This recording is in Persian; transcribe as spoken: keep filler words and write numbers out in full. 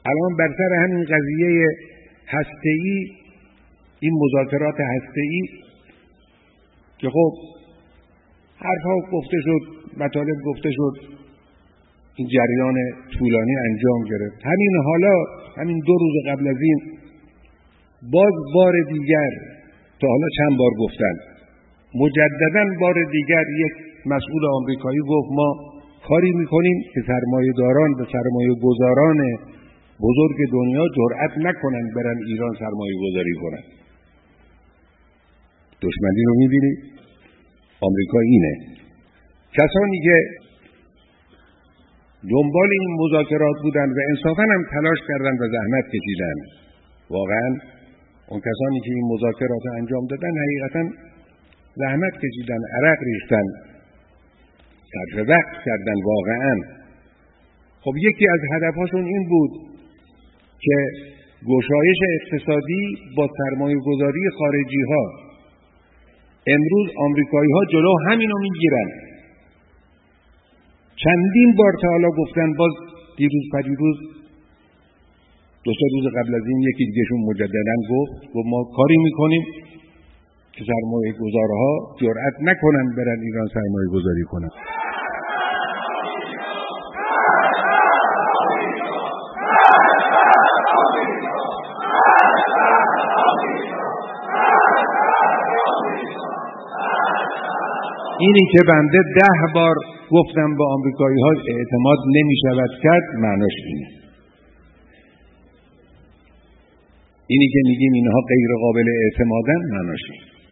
الان بر سر همین قضیه هسته‌ای، این مذاکرات هسته‌ای که خب حرفها گفته شد، مطالب گفته شد، این جریان طولانی انجام گرفت. همین حالا، همین دو روز قبل از این باز بار دیگر، تا حالا چند بار گفتن، مجدداً بار دیگر یک مسئول آمریکایی گفت ما کاری میکنیم که سرمایه‌داران و سرمایه‌گذاران بزرگ دنیا جرأت نکنن برن ایران سرمایه گذاری کنن. دشمنی رو میبینی؟ آمریکا اینه. کسانی که دنبال این مذاکرات بودن و انصافاً هم تلاش کردن و زحمت کشیدن، واقعاً اون کسانی که این مذاکرات رو انجام دادن حقیقتاً زحمت کشیدن، عرق ریختن، صرف وقت کردن واقعاً. خب یکی از هدفهاشون این بود که گشایش اقتصادی با سرمایه گذاری خارجی ها. امروز آمریکایی ها جلو همینو میگیرن. چندین بار تا حالا گفتن، باز دیروز پریروز دو سه روز قبل از این یکی دیگهشون مجددا گفت گفت ما کاری میکنیم که سرمایه گذارها جرأت نکنن برن ایران سرمایه گذاری کنن. اینی که بنده ده بار گفتم به آمریکایی ها اعتماد نمی شود کرد، معناش اینه. اینی که میگیم اینها غیر قابل اعتمادن، معناش اینه.